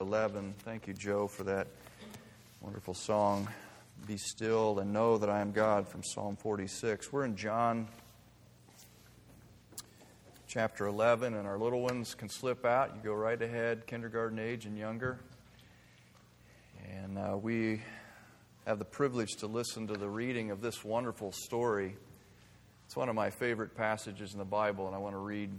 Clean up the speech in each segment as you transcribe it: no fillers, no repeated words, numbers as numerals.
11. Thank you, Joe, for that wonderful song, Be Still and Know That I Am God, from Psalm 46. We're in John chapter 11, and our little ones can slip out. You go right ahead, kindergarten age and younger. And we have the privilege to listen to the reading of this wonderful story. It's one of my favorite passages in the Bible, and I want to read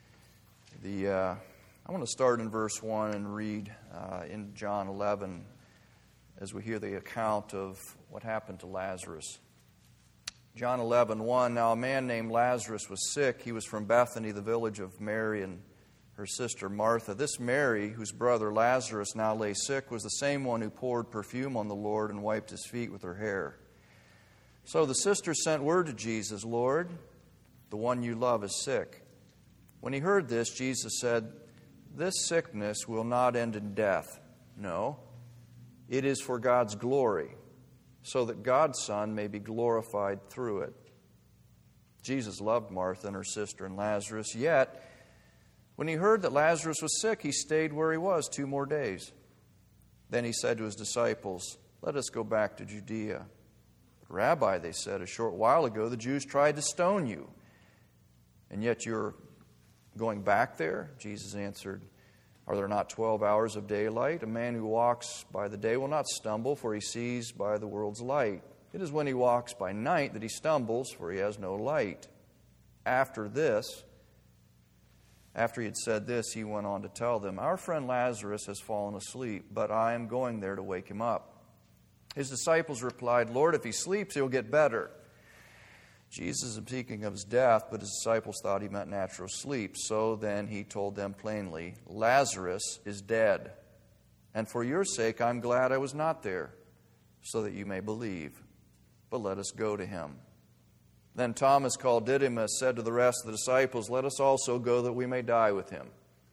I want to start in verse 1 and read in John 11 as we hear the account of what happened to Lazarus. John 11:1. Now a man named Lazarus was sick. He was from Bethany, the village of Mary and her sister Martha. This Mary, whose brother Lazarus now lay sick, was the same one who poured perfume on the Lord and wiped his feet with her hair. So the sister sent word to Jesus, Lord, the one you love is sick. When he heard this, Jesus said, This sickness will not end in death. No, it is for God's glory, so that God's Son may be glorified through it. Jesus loved Martha and her sister and Lazarus, yet when he heard that Lazarus was sick, he stayed where he was 2 more days. Then he said to his disciples, Let us go back to Judea. Rabbi, they said, a short while ago the Jews tried to stone you, and yet you're going back there? Jesus answered, Are there not 12 hours of daylight? A man who walks by the day will not stumble, for he sees by the world's light. It is when he walks by night that he stumbles, for he has no light. After he had said this, he went on to tell them, Our friend Lazarus has fallen asleep, but I am going there to wake him up. His disciples replied, Lord, if he sleeps, he'll get better. Jesus is speaking of his death, but his disciples thought he meant natural sleep. So then he told them plainly, Lazarus is dead, and for your sake I'm glad I was not there, so that you may believe. But let us go to him. Then Thomas, called Didymus, said to the rest of the disciples, Let us also go that we may die with him.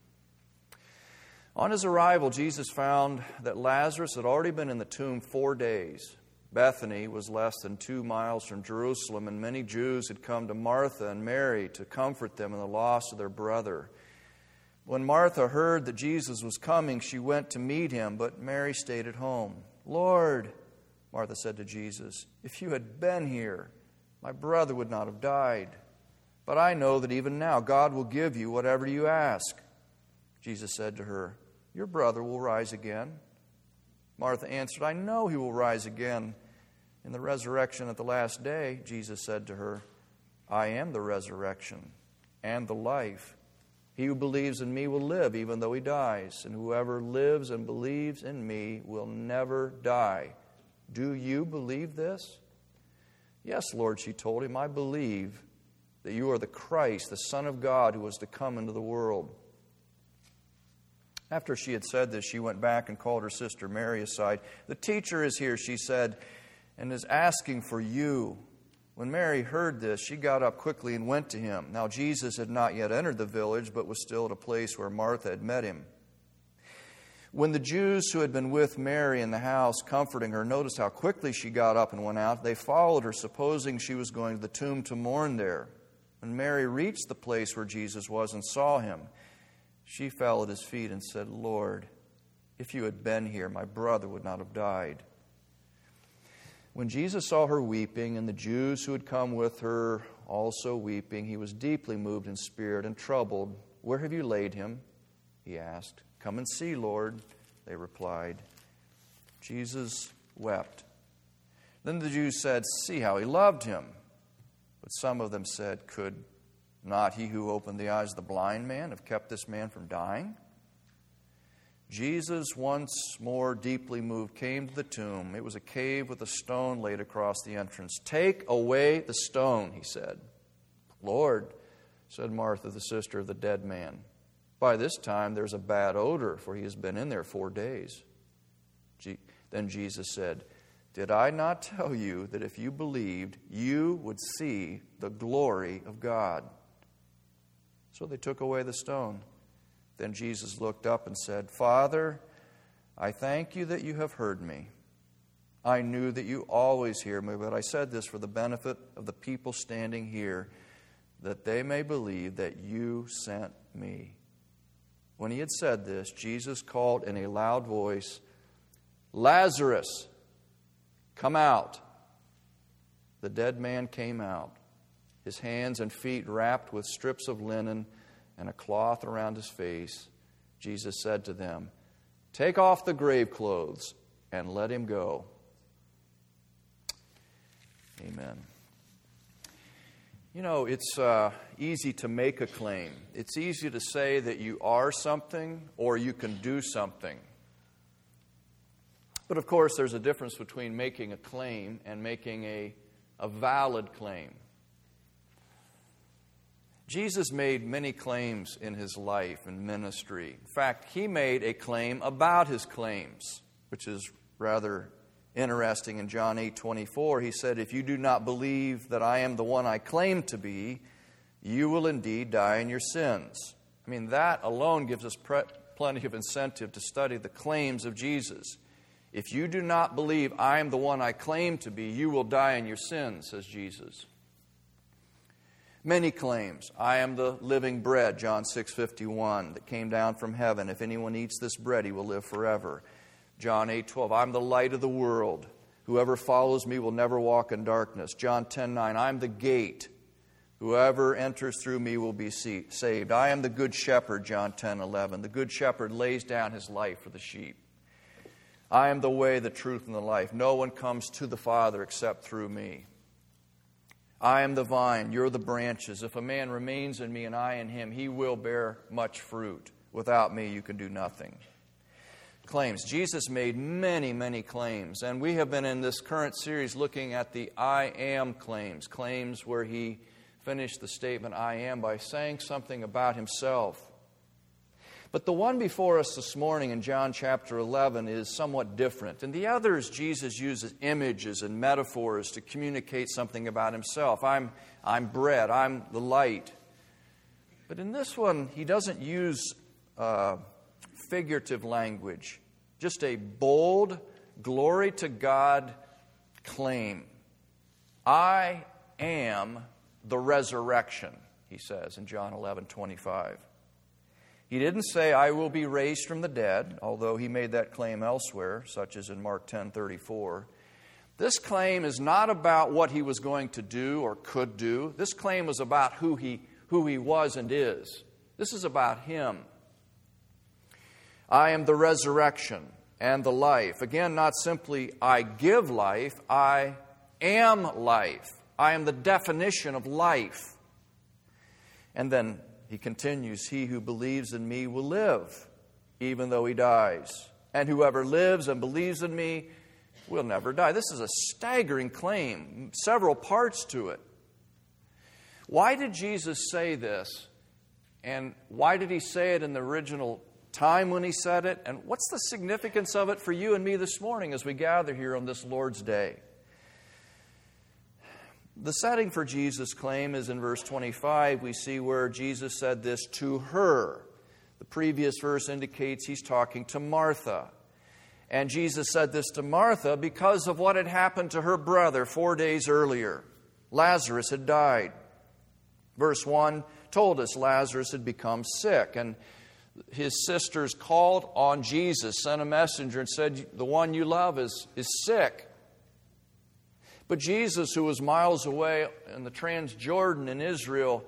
On his arrival, Jesus found that Lazarus had already been in the tomb 4 days. Bethany was less than 2 miles from Jerusalem, and many Jews had come to Martha and Mary to comfort them in the loss of their brother. When Martha heard that Jesus was coming, she went to meet him, but Mary stayed at home. Lord, Martha said to Jesus, if you had been here, my brother would not have died. But I know that even now God will give you whatever you ask. Jesus said to her, Your brother will rise again. Martha answered, I know he will rise again in the resurrection at the last day. Jesus said to her, I am the resurrection and the life. He who believes in me will live even though he dies, and whoever lives and believes in me will never die. Do you believe this? Yes, Lord, she told him, I believe that you are the Christ, the Son of God, who was to come into the world. After she had said this, she went back and called her sister Mary aside. The teacher is here, she said, and is asking for you. When Mary heard this, she got up quickly and went to him. Now Jesus had not yet entered the village, but was still at a place where Martha had met him. When the Jews who had been with Mary in the house, comforting her, noticed how quickly she got up and went out, they followed her, supposing she was going to the tomb to mourn there. When Mary reached the place where Jesus was and saw him, she fell at his feet and said, Lord, if you had been here, my brother would not have died. When Jesus saw her weeping, and the Jews who had come with her also weeping, he was deeply moved in spirit and troubled. Where have you laid him? He asked. Come and see, Lord, they replied. Jesus wept. Then the Jews said, See how he loved him. But some of them said, Could not he who opened the eyes of the blind man have kept this man from dying? Jesus, once more deeply moved, came to the tomb. It was a cave with a stone laid across the entrance. Take away the stone, he said. Lord, said Martha, the sister of the dead man, by this time there's a bad odor, for he has been in there 4 days. Then Jesus said, Did I not tell you that if you believed, you would see the glory of God? So they took away the stone. Then Jesus looked up and said, Father, I thank you that you have heard me. I knew that you always hear me, but I said this for the benefit of the people standing here, that they may believe that you sent me. When he had said this, Jesus called in a loud voice, "Lazarus, come out." The dead man came out, his hands and feet wrapped with strips of linen and a cloth around his face. Jesus said to them, "Take off the grave clothes and let him go." Amen. You know, it's easy to make a claim. It's easy to say that you are something or you can do something. But of course, there's a difference between making a claim and making a valid claim. Jesus made many claims in his life and ministry. In fact, he made a claim about his claims, which is rather interesting. In John 8:24, he said, "If you do not believe that I am the one I claim to be, you will indeed die in your sins." I mean, that alone gives us plenty of incentive to study the claims of Jesus. If you do not believe I am the one I claim to be, you will die in your sins, says Jesus. Many claims. I am the living bread, John 6:51, that came down from heaven. If anyone eats this bread, he will live forever. John 8:12, I'm the light of the world. Whoever follows me will never walk in darkness. John 10:9, I'm the gate. Whoever enters through me will be saved. I am the good shepherd, John 10:11. The good shepherd lays down his life for the sheep. I am the way, the truth, and the life. No one comes to the Father except through me. I am the vine, you're the branches. If a man remains in me and I in him, he will bear much fruit. Without me, you can do nothing. Claims. Jesus made many, many claims. And we have been in this current series looking at the I am claims. Claims where he finished the statement, I am, by saying something about himself. But the one before us this morning in John chapter 11 is somewhat different. In the others, Jesus uses images and metaphors to communicate something about himself. I'm bread, I'm the light. But in this one, he doesn't use figurative language. Just a bold, glory to God claim. I am the resurrection, he says in John 11:25. He didn't say, I will be raised from the dead, although he made that claim elsewhere, such as in Mark 10:34. This claim is not about what he was going to do or could do. This claim was about who he was and is. This is about him. I am the resurrection and the life. Again, not simply I give life, I am life. I am the definition of life. And then he continues, he who believes in me will live, even though he dies. And whoever lives and believes in me will never die. This is a staggering claim, several parts to it. Why did Jesus say this? And why did he say it in the original time when he said it? And what's the significance of it for you and me this morning as we gather here on this Lord's Day? The setting for Jesus' claim is in verse 25. We see where Jesus said this to her. The previous verse indicates he's talking to Martha. And Jesus said this to Martha because of what had happened to her brother 4 days earlier. Lazarus had died. Verse 1 told us Lazarus had become sick. And his sisters called on Jesus, sent a messenger and said, the one you love is sick. But Jesus, who was miles away in the Transjordan in Israel,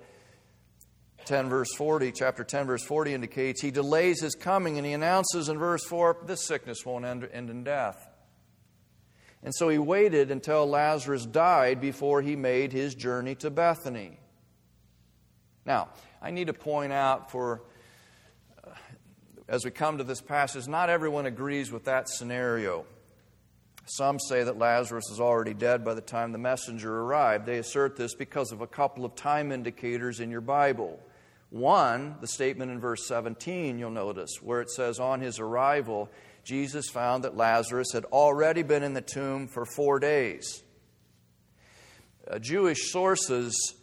chapter 10, verse 40 indicates, he delays his coming and he announces in verse 4, this sickness won't end in death. And so he waited until Lazarus died before he made his journey to Bethany. Now, I need to point out as we come to this passage, not everyone agrees with that scenario. Some say that Lazarus is already dead by the time the messenger arrived. They assert this because of a couple of time indicators in your Bible. One, the statement in verse 17, you'll notice, where it says, on his arrival, Jesus found that Lazarus had already been in the tomb for 4 days. Jewish sources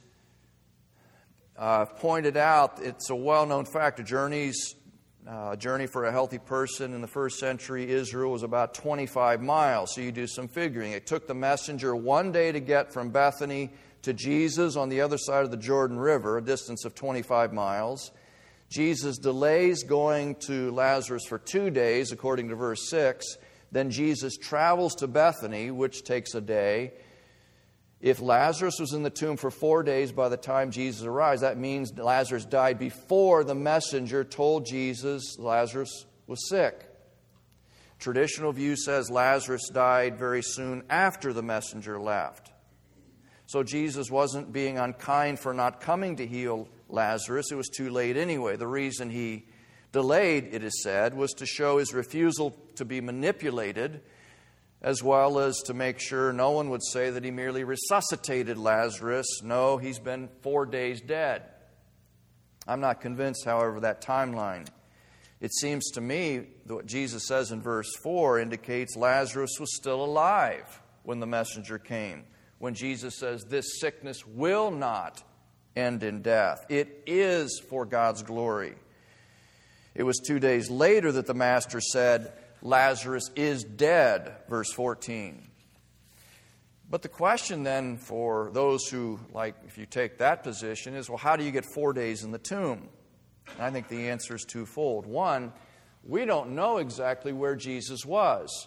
pointed out it's a well-known fact. A journey for a healthy person in the first century Israel was about 25 miles. So you do some figuring. It took the messenger 1 day to get from Bethany to Jesus on the other side of the Jordan River, a distance of 25 miles. Jesus delays going to Lazarus for 2 days, according to verse 6. Then Jesus travels to Bethany, which takes a day. If Lazarus was in the tomb for 4 days by the time Jesus arrives, that means Lazarus died before the messenger told Jesus Lazarus was sick. Traditional view says Lazarus died very soon after the messenger left. So Jesus wasn't being unkind for not coming to heal Lazarus. It was too late anyway. The reason he delayed, it is said, was to show his refusal to be manipulated, as well as to make sure no one would say that he merely resuscitated Lazarus. No, he's been 4 days dead. I'm not convinced, however, that timeline. It seems to me that what Jesus says in verse 4 indicates Lazarus was still alive when the messenger came. When Jesus says, this sickness will not end in death. It is for God's glory. It was 2 days later that the Master said, Lazarus is dead, verse 14. But the question then for those who, like, if you take that position, is, well, how do you get 4 days in the tomb? And I think the answer is twofold. One, we don't know exactly where Jesus was.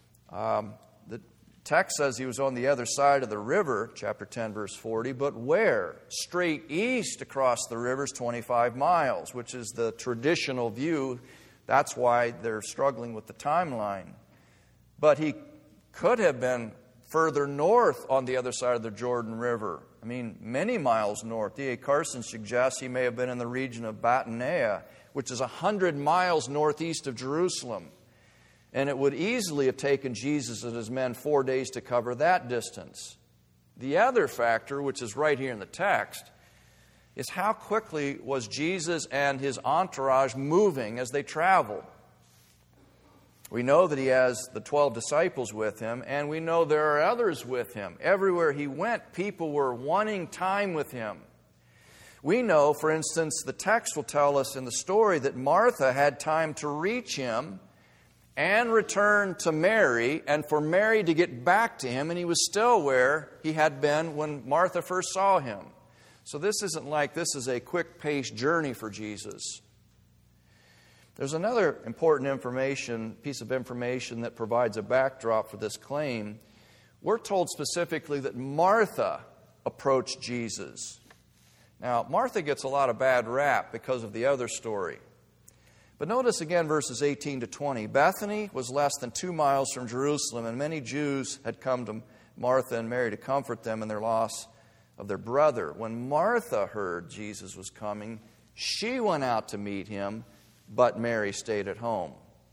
The text says he was on the other side of the river, chapter 10, verse 40, but where? Straight east across the river is 25 miles, which is the traditional view. That's why they're struggling with the timeline. But he could have been further north on the other side of the Jordan River. I mean, many miles north. D.A. Carson suggests he may have been in the region of Batania, which is 100 miles northeast of Jerusalem. And it would easily have taken Jesus and his men 4 days to cover that distance. The other factor, which is right here in the text, is how quickly was Jesus and his entourage moving as they traveled. We know that he has the 12 disciples with him, and we know there are others with him. Everywhere he went, people were wanting time with him. We know, for instance, the text will tell us in the story that Martha had time to reach him and return to Mary, and for Mary to get back to him, and he was still where he had been when Martha first saw him. So this isn't like this is a quick-paced journey for Jesus. There's another important piece of information that provides a backdrop for this claim. We're told specifically that Martha approached Jesus. Now, Martha gets a lot of bad rap because of the other story. But notice again verses 18 to 20. Bethany was less than 2 miles from Jerusalem, and many Jews had come to Martha and Mary to comfort them in their loss of their brother. When Martha heard Jesus was coming, she went out to meet him, but Mary stayed at home.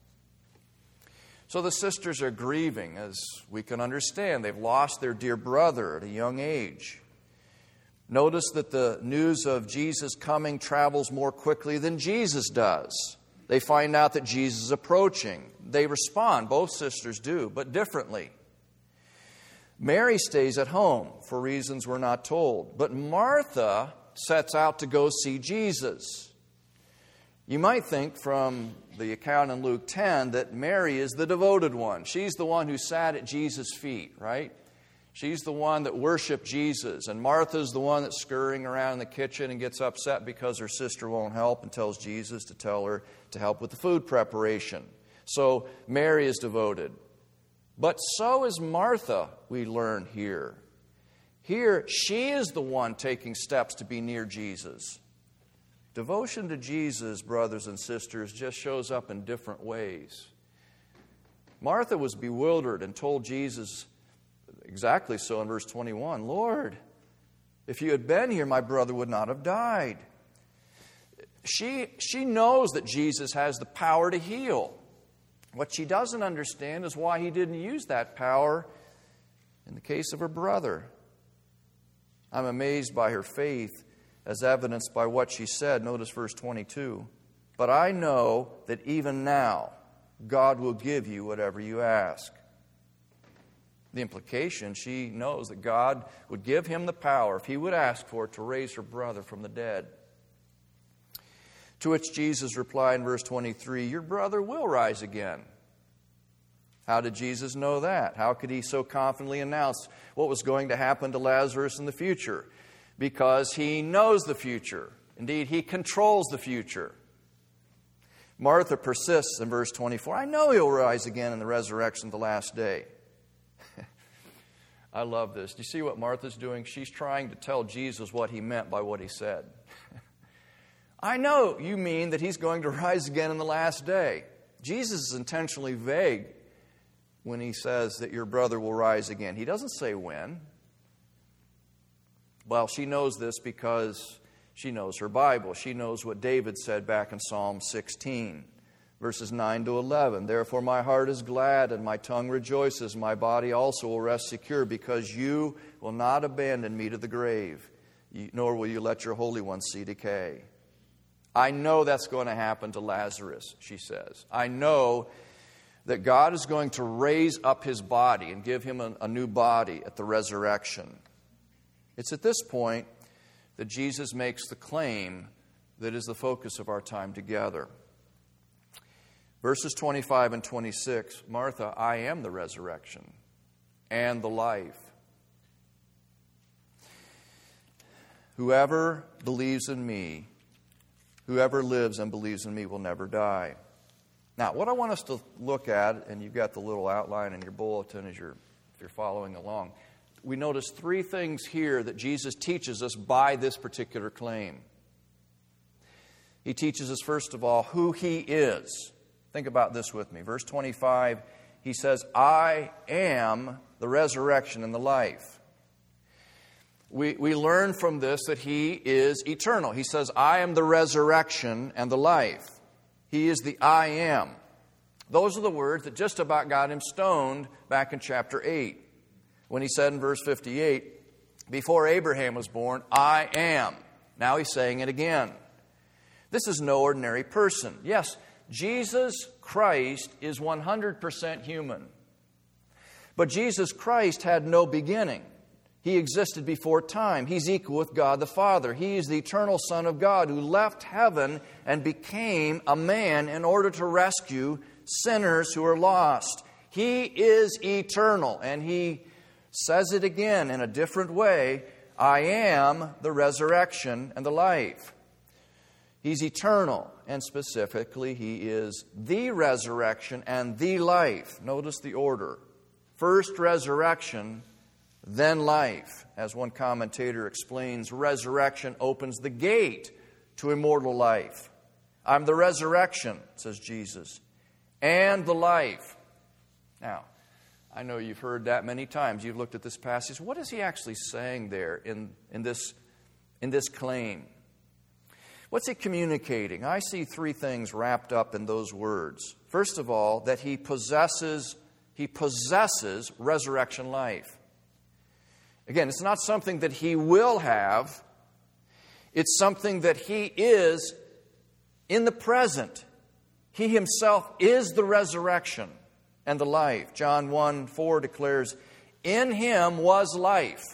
So the sisters are grieving, as we can understand. They've lost their dear brother at a young age. Notice that the news of Jesus coming travels more quickly than Jesus does. They find out that Jesus is approaching. They respond, both sisters do, but differently. Mary stays at home for reasons we're not told. But Martha sets out to go see Jesus. You might think from the account in Luke 10 that Mary is the devoted one. She's the one who sat at Jesus' feet, right? She's the one that worshiped Jesus. And Martha's the one that's scurrying around in the kitchen and gets upset because her sister won't help and tells Jesus to tell her to help with the food preparation. So Mary is devoted. But so is Martha, we learn here. Here, she is the one taking steps to be near Jesus. Devotion to Jesus, brothers and sisters, just shows up in different ways. Martha was bewildered and told Jesus exactly so in verse 21, Lord, if you had been here, my brother would not have died. She knows that Jesus has the power to heal. What she doesn't understand is why he didn't use that power in the case of her brother. I'm amazed by her faith as evidenced by what she said. Notice verse 22. But I know that even now God will give you whatever you ask. The implication, she knows that God would give him the power, if he would ask for it, to raise her brother from the dead. To which Jesus replied in verse 23, your brother will rise again. How did Jesus know that? How could he so confidently announce what was going to happen to Lazarus in the future? Because he knows the future. Indeed, He controls the future. Martha persists in verse 24. I know He'll rise again in the resurrection of the last day. I love this. Do you see what Martha's doing? She's trying to tell Jesus what He meant by what He said. I know you mean that He's going to rise again in the last day. Jesus is intentionally vague when He says that your brother will rise again. He doesn't say when. Well, she knows this because she knows her Bible. She knows what David said back in Psalm 16, verses 9 to 11. Therefore my heart is glad and my tongue rejoices. My body also will rest secure because you will not abandon me to the grave, nor will you let your Holy One see decay. I know that's going to happen to Lazarus, she says. I know that God is going to raise up his body and give him a new body at the resurrection. It's at this point that Jesus makes the claim that is the focus of our time together. Verses 25 and 26, Martha, I am the resurrection and the life. Whoever believes in me, whoever lives and believes in me will never die. Now, what I want us to look at, and you've got the little outline in your bulletin if you're following along, we notice three things here that Jesus teaches us by this particular claim. He teaches us, first of all, who He is. Think about this with me. Verse 25, He says, I am the resurrection and the life. We learn from this that He is eternal. He says, I am the resurrection and the life. He is the I am. Those are the words that just about got him stoned back in chapter 8. When he said in verse 58, before Abraham was born, I am. Now he's saying it again. This is no ordinary person. Yes, Jesus Christ is 100% human. But Jesus Christ had no beginning. He existed before time. He's equal with God the Father. He is the eternal Son of God who left heaven and became a man in order to rescue sinners who are lost. He is eternal, and He says it again in a different way. I am the resurrection and the life. He's eternal, and specifically, He is the resurrection and the life. Notice the order. First resurrection, then life. As one commentator explains, resurrection opens the gate to immortal life. I'm the resurrection, says Jesus, and the life. Now, I know you've heard that many times. You've looked at this passage. What is He actually saying there in this claim? What's He communicating? I see three things wrapped up in those words. First of all, that He possesses resurrection life. Again, it's not something that He will have. It's something that He is in the present. He Himself is the resurrection and the life. John 1:4 declares, in Him was life.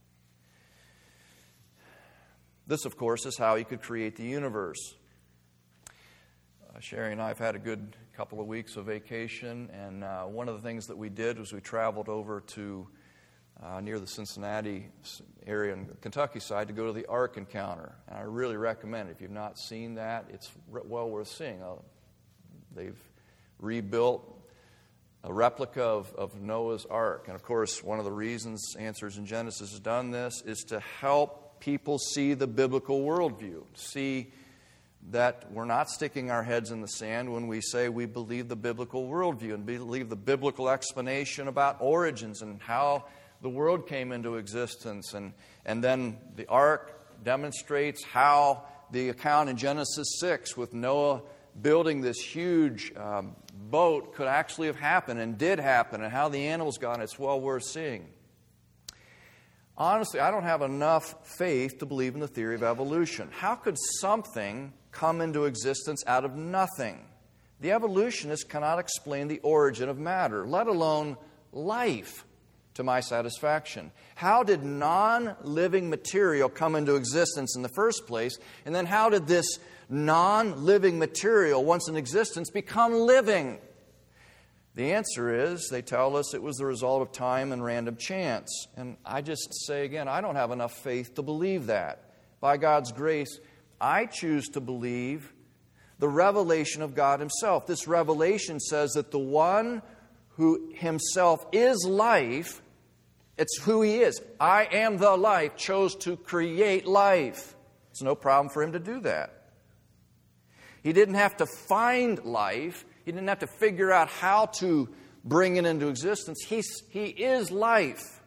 This, of course, is how He could create the universe. Sherry and I have had a good couple of weeks of vacation, and one of the things that we did was we traveled over to near the Cincinnati area and Kentucky side to go to the Ark Encounter. And I really recommend it. If you've not seen that, it's well worth seeing. They've rebuilt a replica of Noah's Ark. And of course, one of the reasons Answers in Genesis has done this is to help people see the biblical worldview, see that we're not sticking our heads in the sand when we say we believe the biblical worldview and believe the biblical explanation about origins and how the world came into existence. And then the Ark demonstrates how the account in Genesis 6 with Noah building this huge boat could actually have happened and did happen, and how the animals got it. It's well worth seeing. Honestly, I don't have enough faith to believe in the theory of evolution. How could something come into existence out of nothing? The evolutionists cannot explain the origin of matter, let alone life, to my satisfaction. How did non-living material come into existence in the first place? And then how did this non-living material, once in existence, become living? The answer is, they tell us it was the result of time and random chance. And I just say again, I don't have enough faith to believe that. By God's grace, I choose to believe the revelation of God Himself. This revelation says that the one who Himself is life, it's who He is. I am the life, chose to create life. It's no problem for Him to do that. He didn't have to find life. He didn't have to figure out how to bring it into existence. He is life.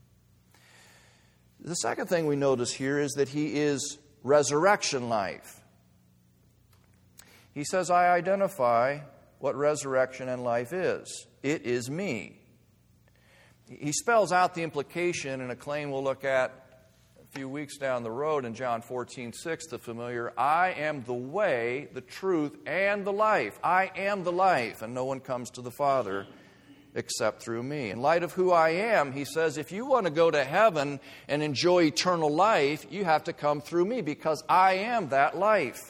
The second thing we notice here is that He is resurrection life. He says, I identify what resurrection and life is. It is me. He spells out the implication in a claim we'll look at a few weeks down the road in John 14:6, the familiar, I am the way, the truth, and the life. I am the life, and no one comes to the Father except through me. In light of who I am, he says, if you want to go to heaven and enjoy eternal life, you have to come through me because I am that life.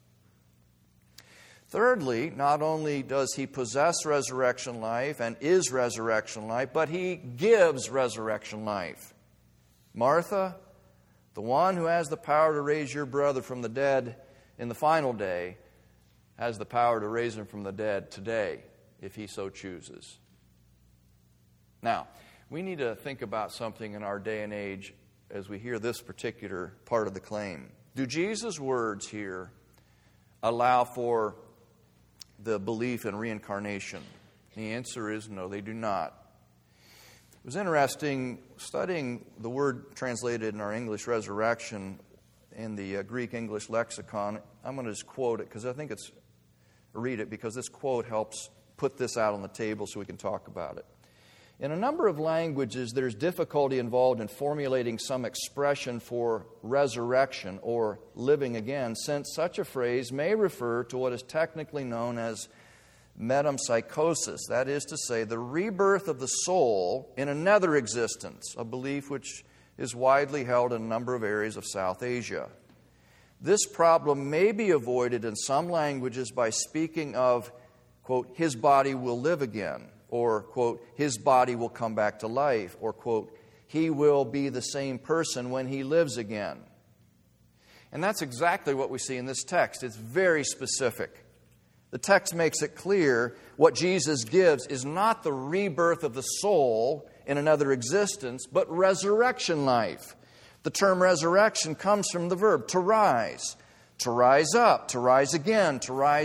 Thirdly, not only does He possess resurrection life and is resurrection life, but He gives resurrection life. Martha, the one who has the power to raise your brother from the dead in the final day, has the power to raise him from the dead today, if He so chooses. Now, we need to think about something in our day and age as we hear this particular part of the claim. Do Jesus' words here allow for the belief in reincarnation? The answer is no, they do not. It was interesting studying the word translated in our English resurrection in the Greek-English lexicon. I'm going to just quote it because I think read it because this quote helps put this out on the table so we can talk about it. In a number of languages, there's difficulty involved in formulating some expression for resurrection or living again, since such a phrase may refer to what is technically known as metempsychosis, that is to say, the rebirth of the soul in another existence, a belief which is widely held in a number of areas of South Asia. This problem may be avoided in some languages by speaking of, quote, his body will live again, or, quote, his body will come back to life, or, quote, he will be the same person when he lives again. And that's exactly what we see in this text. It's very specific. The text makes it clear what Jesus gives is not the rebirth of the soul in another existence, but resurrection life. The term resurrection comes from the verb to rise up, to rise again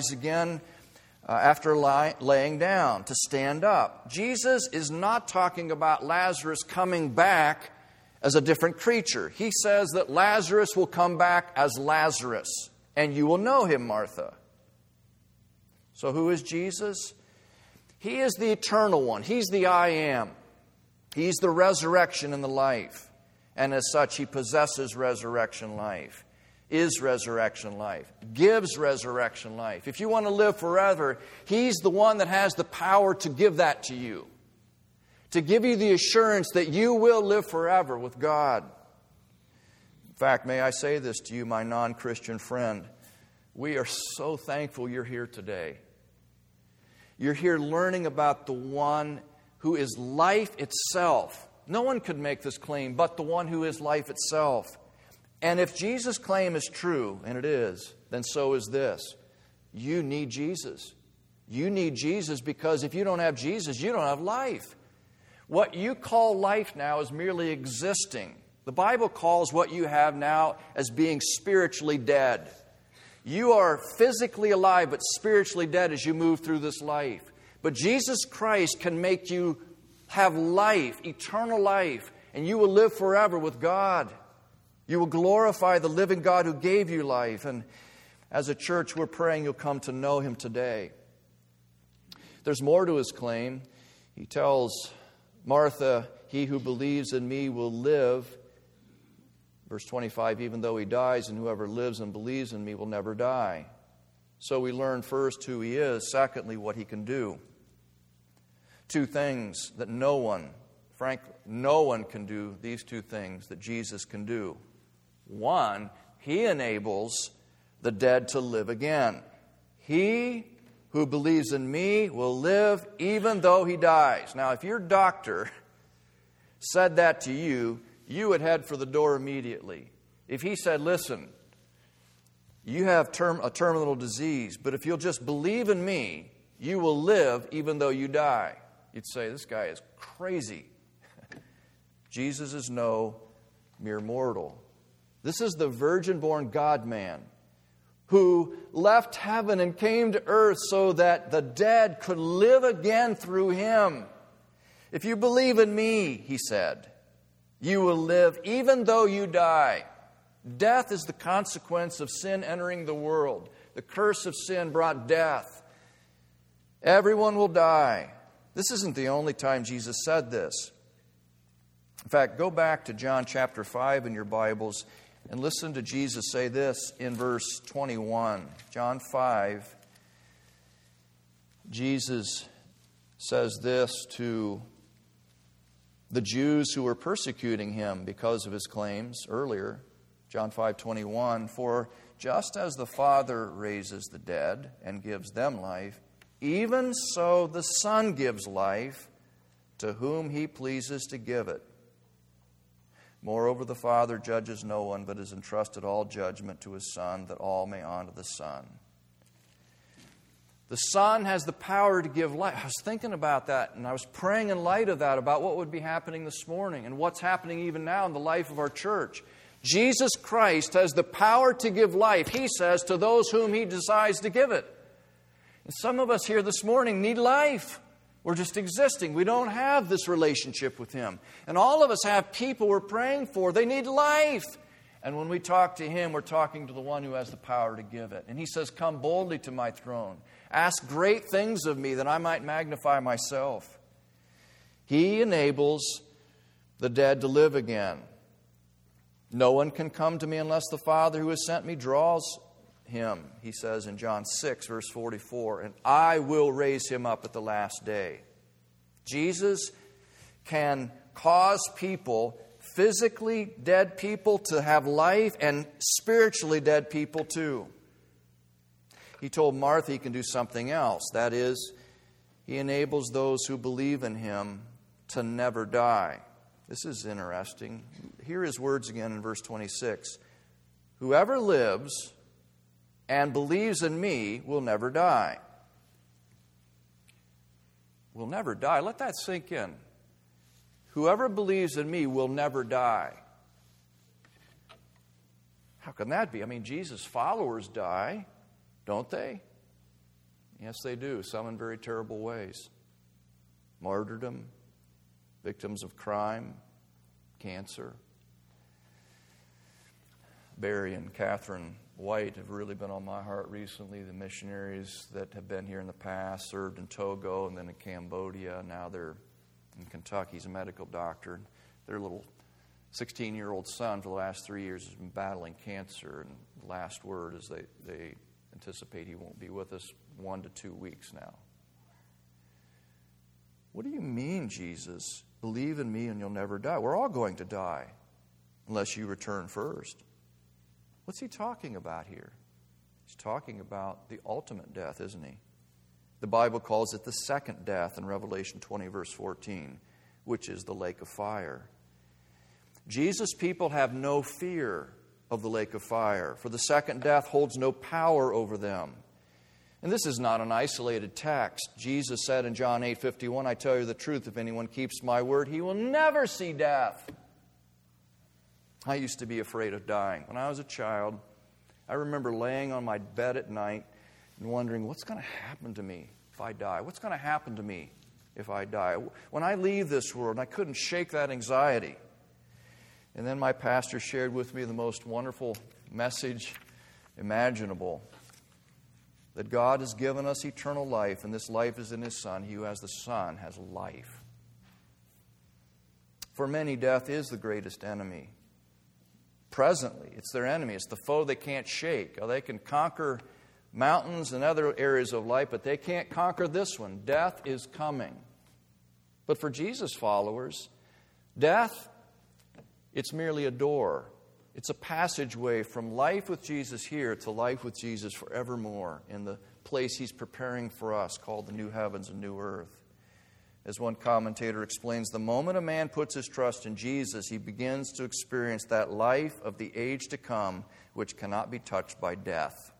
after laying down, to stand up. Jesus is not talking about Lazarus coming back as a different creature. He says that Lazarus will come back as Lazarus, and you will know him, Martha. So who is Jesus? He is the eternal one. He's the I am. He's the resurrection and the life. And as such, He possesses resurrection life, is resurrection life, gives resurrection life. If you want to live forever, He's the one that has the power to give that to you, to give you the assurance that you will live forever with God. In fact, may I say this to you, my non-Christian friend, we are so thankful you're here today. You're here learning about the one who is life itself. No one could make this claim but the one who is life itself. And if Jesus' claim is true, and it is, then so is this. You need Jesus. You need Jesus because if you don't have Jesus, you don't have life. What you call life now is merely existing. The Bible calls what you have now as being spiritually dead. You are physically alive but spiritually dead as you move through this life. But Jesus Christ can make you have life, eternal life, and you will live forever with God. You will glorify the living God who gave you life. And as a church, we're praying you'll come to know Him today. There's more to His claim. He tells Martha, he who believes in me will live. Verse 25, even though he dies, and whoever lives and believes in me will never die. So we learn first who He is, secondly, what He can do. Two things that no one can do, these two things that Jesus can do. One, He enables the dead to live again. He who believes in me will live even though he dies. Now, if your doctor said that to you, you would head for the door immediately. If he said, listen, You have a terminal disease, but if you'll just believe in me, you will live even though you die. You'd say, this guy is crazy. Jesus is no mere mortal. This is the virgin-born God-man who left heaven and came to earth so that the dead could live again through him. If you believe in me, he said, you will live even though you die. Death is the consequence of sin entering the world. The curse of sin brought death. Everyone will die. This isn't the only time Jesus said this. In fact, go back to John chapter 5 in your Bibles and listen to Jesus say this in verse 21. John 5, Jesus says this to the Jews who were persecuting him because of his claims earlier. John 5:21, for just as the Father raises the dead and gives them life, even so the Son gives life to whom he pleases to give it. Moreover, the Father judges no one, but has entrusted all judgment to his Son, that all may honor the Son. The Son has the power to give life. I was thinking about that, and I was praying in light of that about what would be happening this morning and what's happening even now in the life of our church. Jesus Christ has the power to give life, he says, to those whom he decides to give it. And some of us here this morning need life. We're just existing. We don't have this relationship with him. And all of us have people we're praying for. They need life. And when we talk to him, we're talking to the one who has the power to give it. And he says, come boldly to my throne. Ask great things of me that I might magnify myself. He enables the dead to live again. No one can come to me unless the Father who has sent me draws him, he says in John 6, verse 44, and I will raise him up at the last day. Jesus can cause people, physically dead people, to have life, and spiritually dead people too. He told Martha he can do something else. That is, he enables those who believe in him to never die. This is interesting. Hear his words again in verse 26. Whoever lives and believes in me will never die. Will never die. Let that sink in. Whoever believes in me will never die. How can that be? I mean, Jesus' followers die, don't they? Yes, they do. Some in very terrible ways. Martyrdom, victims of crime, cancer. Barry and Catherine White have really been on my heart recently. The missionaries that have been here in the past, served in Togo and then in Cambodia. Now they're in Kentucky. He's a medical doctor. Their little 16-year-old son for the last 3 years has been battling cancer. And the last word is they anticipate he won't be with us 1 to 2 weeks now. What do you mean, Jesus? Believe in me and you'll never die. We're all going to die unless you return first. What's he talking about here? He's talking about the ultimate death, isn't he? The Bible calls it the second death in Revelation 20, verse 14, which is the lake of fire. Jesus' people have no fear of the lake of fire, for the second death holds no power over them. And this is not an isolated text. Jesus said in John 8:51, I tell you the truth, if anyone keeps my word, he will never see death. I used to be afraid of dying. When I was a child, I remember laying on my bed at night and wondering, what's going to happen to me if I die? What's going to happen to me if I die? When I leave this world, I couldn't shake that anxiety. And then my pastor shared with me the most wonderful message imaginable, that God has given us eternal life, and this life is in his Son. He who has the Son has life. For many, death is the greatest enemy. Presently, it's their enemy. It's the foe they can't shake. They can conquer mountains and other areas of life, but they can't conquer this one. Death is coming. But for Jesus' followers, death, it's merely a door. It's a passageway from life with Jesus here to life with Jesus forevermore in the place he's preparing for us called the new heavens and new earth. As one commentator explains, the moment a man puts his trust in Jesus, he begins to experience that life of the age to come which cannot be touched by death.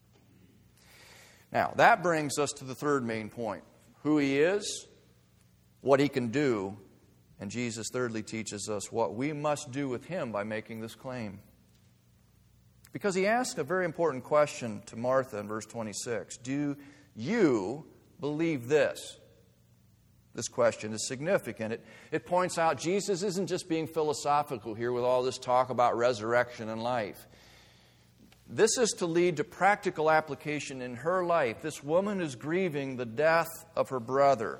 Now, that brings us to the third main point. Who He is, what He can do, and Jesus thirdly teaches us what we must do with Him by making this claim. Because He asked a very important question to Martha in verse 26. Do you believe this? This question is significant. It points out Jesus isn't just being philosophical here with all this talk about resurrection and life. This is to lead to practical application in her life. This woman is grieving the death of her brother.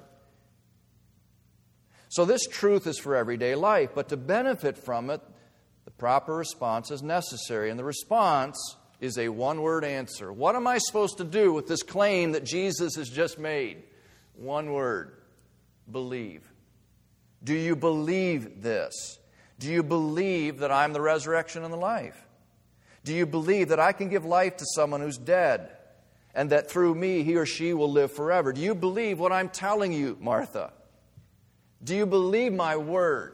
So this truth is for everyday life, but to benefit from it, the proper response is necessary. And the response is a one-word answer. What am I supposed to do with this claim that Jesus has just made? One word. Believe. Do you believe this? Do you believe that I'm the resurrection and the life? Do you believe that I can give life to someone who's dead and that through me he or she will live forever? Do you believe what I'm telling you, Martha? Do you believe my word?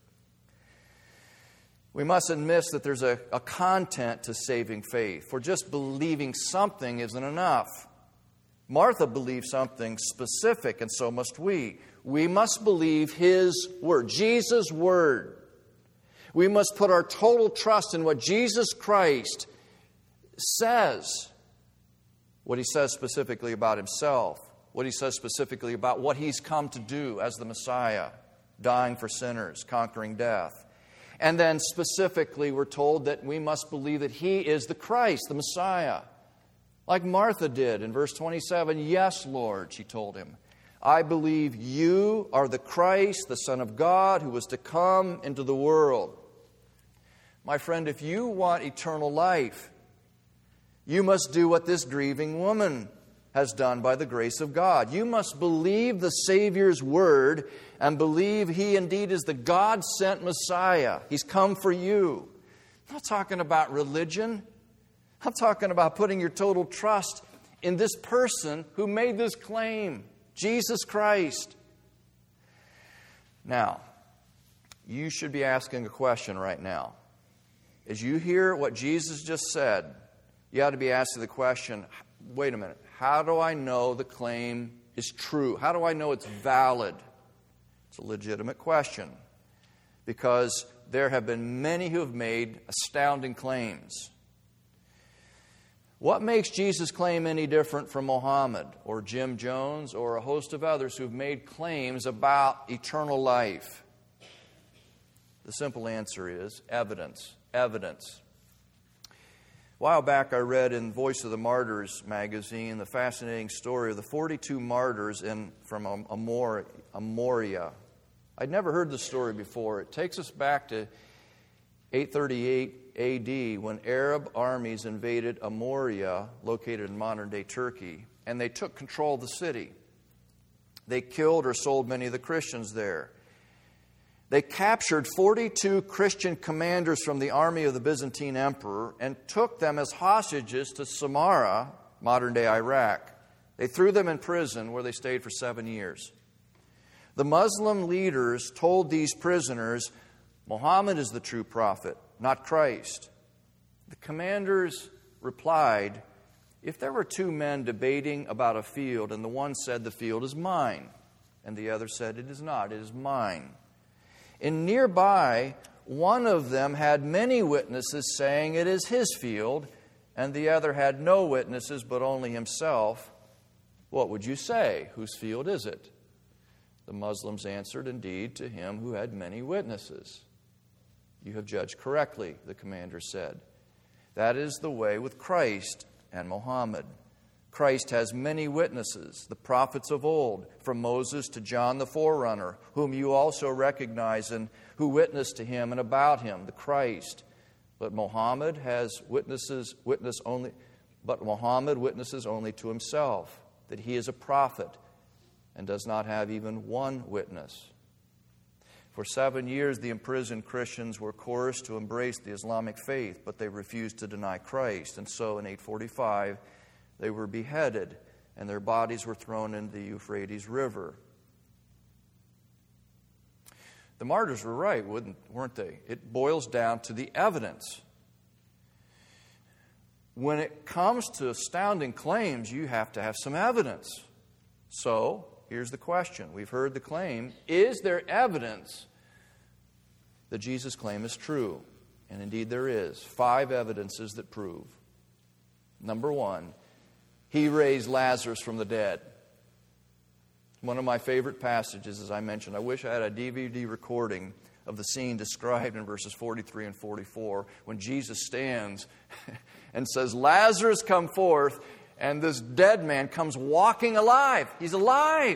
We must admit that there's a content to saving faith, for just believing something isn't enough. Martha believed something specific, and so must we. We must believe His word, Jesus' word. We must put our total trust in what Jesus Christ says, what He says specifically about Himself, what He says specifically about what He's come to do as the Messiah, dying for sinners, conquering death. And then specifically we're told that we must believe that He is the Christ, the Messiah. Like Martha did in verse 27, "Yes, Lord," she told Him, "I believe You are the Christ, the Son of God, who was to come into the world." My friend, if you want eternal life, you must do what this grieving woman has done by the grace of God. You must believe the Savior's word and believe He indeed is the God-sent Messiah. He's come for you. I'm not talking about religion. I'm talking about putting your total trust in this person who made this claim, Jesus Christ. Now, you should be asking a question right now. As you hear what Jesus just said, you ought to be asking the question, wait a minute, how do I know the claim is true? How do I know it's valid? It's a legitimate question, because there have been many who have made astounding claims. What makes Jesus' claim any different from Muhammad or Jim Jones or a host of others who've made claims about eternal life? The simple answer is evidence. Evidence. A while back I read in Voice of the Martyrs magazine the fascinating story of the 42 martyrs from Amoria. I'd never heard the story before. It takes us back to 838 A.D. when Arab armies invaded Amoria, located in modern-day Turkey, and they took control of the city. They killed or sold many of the Christians there. They captured 42 Christian commanders from the army of the Byzantine emperor and took them as hostages to Samarra, modern-day Iraq. They threw them in prison where they stayed for 7 years. The Muslim leaders told these prisoners, Muhammad is the true prophet, not Christ. The commanders replied, if there were two men debating about a field, and the one said, the field is mine, and the other said, it is not, it is mine. And nearby, one of them had many witnesses saying it is his field, and the other had no witnesses but only himself. What would you say? Whose field is it? The Muslims answered, indeed, to him who had many witnesses. You have judged correctly, the commander said. That is the way with Christ and Muhammad. Christ has many witnesses, the prophets of old, from Moses to John the forerunner, whom you also recognize and who witnessed to him and about him, the Christ. But Muhammad witnesses only to himself, that he is a prophet and does not have even one witness. For 7 years, the imprisoned Christians were coerced to embrace the Islamic faith, but they refused to deny Christ. And so in 845, they were beheaded, and their bodies were thrown into the Euphrates River. The martyrs were right, weren't they? It boils down to the evidence. When it comes to astounding claims, you have to have some evidence. So, here's the question. We've heard the claim. Is there evidence that Jesus' claim is true? And indeed there is. 5 evidences that prove. Number 1, He raised Lazarus from the dead. One of my favorite passages, as I mentioned. I wish I had a DVD recording of the scene described in verses 43 and 44 when Jesus stands and says, Lazarus, come forth, and this dead man comes walking alive. He's alive.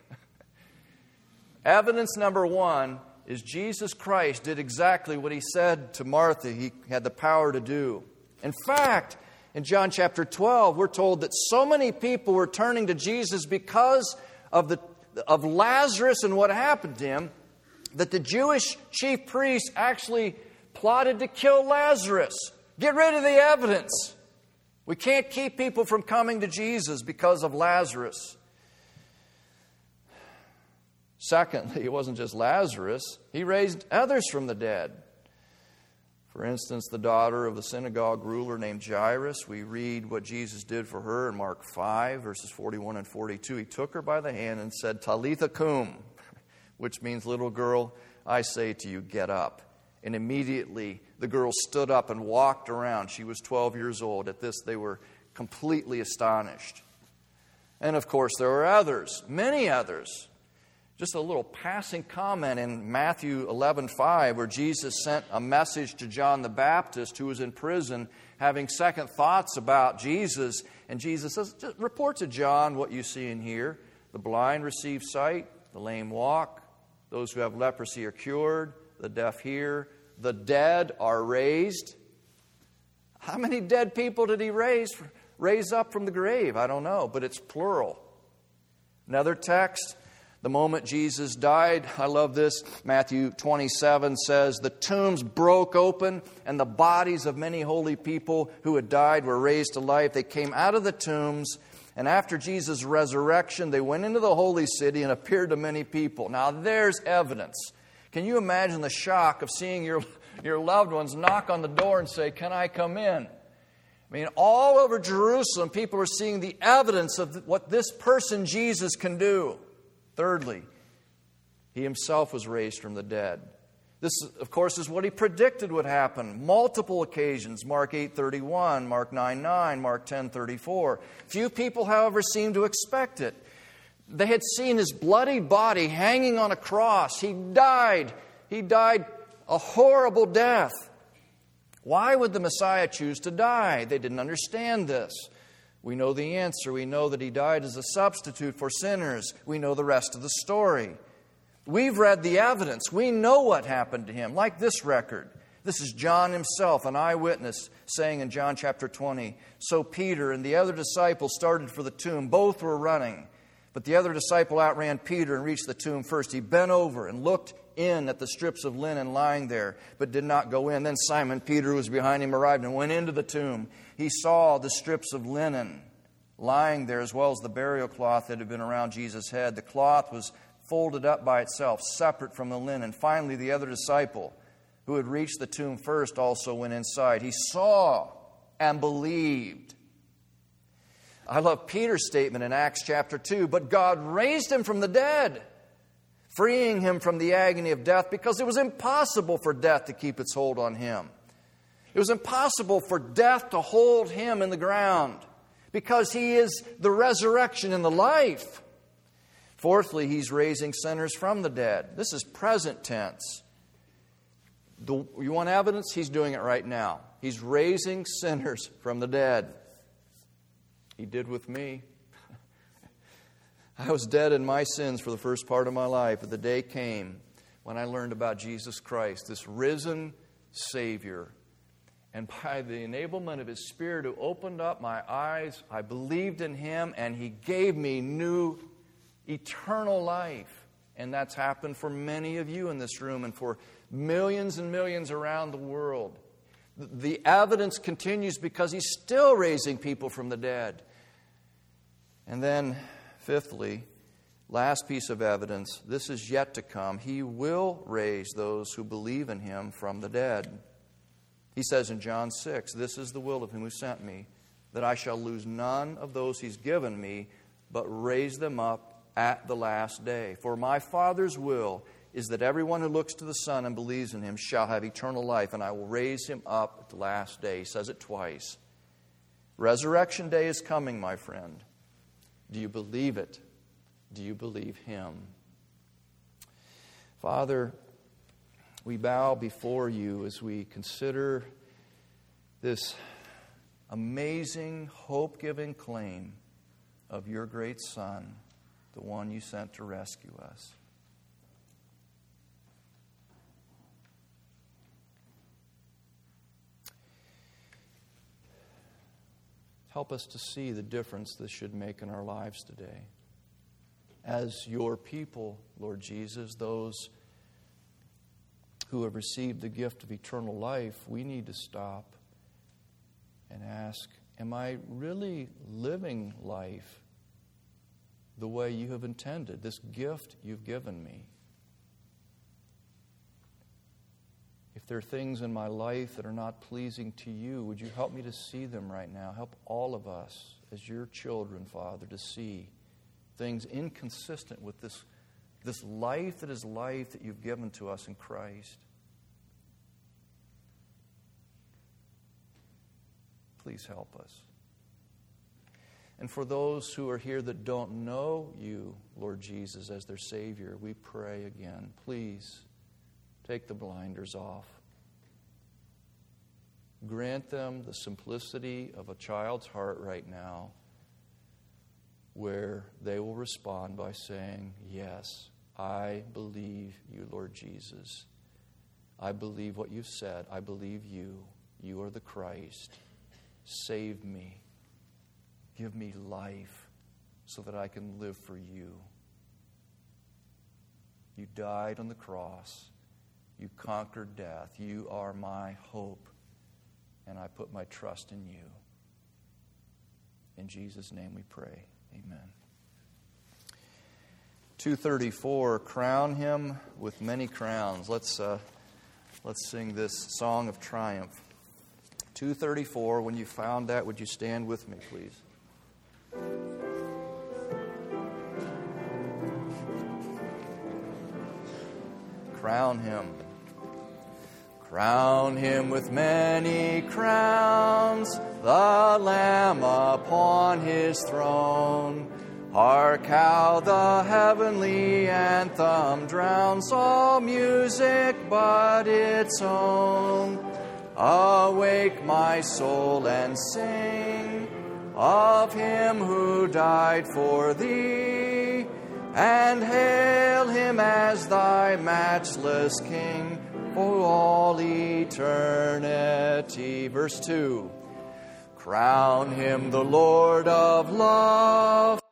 Evidence number 1 is Jesus Christ did exactly what He said to Martha He had the power to do. In fact, in John chapter 12, we're told that so many people were turning to Jesus because of Lazarus and what happened to him, that the Jewish chief priests actually plotted to kill Lazarus. Get rid of the evidence. We can't keep people from coming to Jesus because of Lazarus. Secondly, it wasn't just Lazarus. He raised others from the dead. For instance, the daughter of the synagogue ruler named Jairus, we read what Jesus did for her in Mark 5, verses 41 and 42. He took her by the hand and said, Talitha cum, which means, little girl, I say to you, get up. And immediately the girl stood up and walked around. She was 12 years old. At this, they were completely astonished. And of course, there were others, many others. Just a little passing comment in Matthew 11:5, where Jesus sent a message to John the Baptist, who was in prison, having second thoughts about Jesus. And Jesus says, just report to John what you see and hear. The blind receive sight, the lame walk, those who have leprosy are cured, the deaf hear, the dead are raised. How many dead people did He raise up from the grave? I don't know, but it's plural. Another text, the moment Jesus died, I love this, Matthew 27 says, the tombs broke open and the bodies of many holy people who had died were raised to life. They came out of the tombs, and after Jesus' resurrection, they went into the holy city and appeared to many people. Now there's evidence. Can you imagine the shock of seeing your loved ones knock on the door and say, can I come in? I mean, all over Jerusalem, people are seeing the evidence of what this person Jesus can do. Thirdly, He Himself was raised from the dead. This, of course, is what He predicted would happen. Multiple occasions. Mark 8:31, Mark 9:9, Mark 10:34. Few people, however, seemed to expect it. They had seen His bloody body hanging on a cross. He died. He died a horrible death. Why would the Messiah choose to die? They didn't understand this. We know the answer. We know that He died as a substitute for sinners. We know the rest of the story. We've read the evidence. We know what happened to Him, like this record. This is John himself, an eyewitness, saying in John chapter 20, so Peter and the other disciple started for the tomb. Both were running. But the other disciple outran Peter and reached the tomb first. He bent over and looked in at the strips of linen lying there, but did not go in. Then Simon Peter, who was behind him, arrived and went into the tomb. He saw the strips of linen lying there, as well as the burial cloth that had been around Jesus' head. The cloth was folded up by itself, separate from the linen. Finally, the other disciple, who had reached the tomb first, also went inside. He saw and believed. I love Peter's statement in Acts chapter 2, but God raised Him from the dead, freeing Him from the agony of death, because it was impossible for death to keep its hold on Him. It was impossible for death to hold Him in the ground, because He is the resurrection and the life. Fourthly, He's raising sinners from the dead. This is present tense. You want evidence? He's doing it right now. He's raising sinners from the dead. He did with me. I was dead in my sins for the first part of my life, but the day came when I learned about Jesus Christ, this risen Savior. And by the enablement of His Spirit, who opened up my eyes, I believed in Him, and He gave me new eternal life. And that's happened for many of you in this room and for millions and millions around the world. The evidence continues because He's still raising people from the dead. And then, fifthly, Last piece of evidence, this is yet to come. He will raise those who believe in Him from the dead. He says in John 6, "This is the will of Him who sent me, that I shall lose none of those He's given me, but raise them up at the last day. For my Father's will is that everyone who looks to the Son and believes in Him shall have eternal life, and I will raise him up at the last day." He says it twice. Resurrection day is coming, my friend. Do you believe it? Do you believe Him? Father, we bow before You as we consider this amazing, hope-giving claim of Your great Son, the one You sent to rescue us. Help us to see the difference this should make in our lives today. As Your people, Lord Jesus, those who have received the gift of eternal life, we need to stop and ask, am I really living life the way You have intended, this gift You've given me? If there are things in my life that are not pleasing to You, would You help me to see them right now? Help all of us as Your children, Father, to see things inconsistent with this life that is life that You've given to us in Christ. Please help us. And for those who are here that don't know You, Lord Jesus, as their Savior, we pray again, please take the blinders off. Grant them the simplicity of a child's heart right now, where they will respond by saying, "Yes, I believe You, Lord Jesus. I believe what You've said. I believe You. You are the Christ. Save me. Give me life so that I can live for You. You died on the cross. You conquered death. You are my hope, and I put my trust in You." In Jesus' name we pray. Amen. 234, "Crown Him with Many Crowns." Let's sing this song of triumph. 234, when you found that, would you stand with me, please? Crown Him. Crown Him with many crowns, the Lamb upon His throne. Hark how the heavenly anthem drowns all music but its own. Awake, my soul, and sing of Him who died for thee, and hail Him as thy matchless King for all eternity. Verse 2, "Crown Him the Lord of love,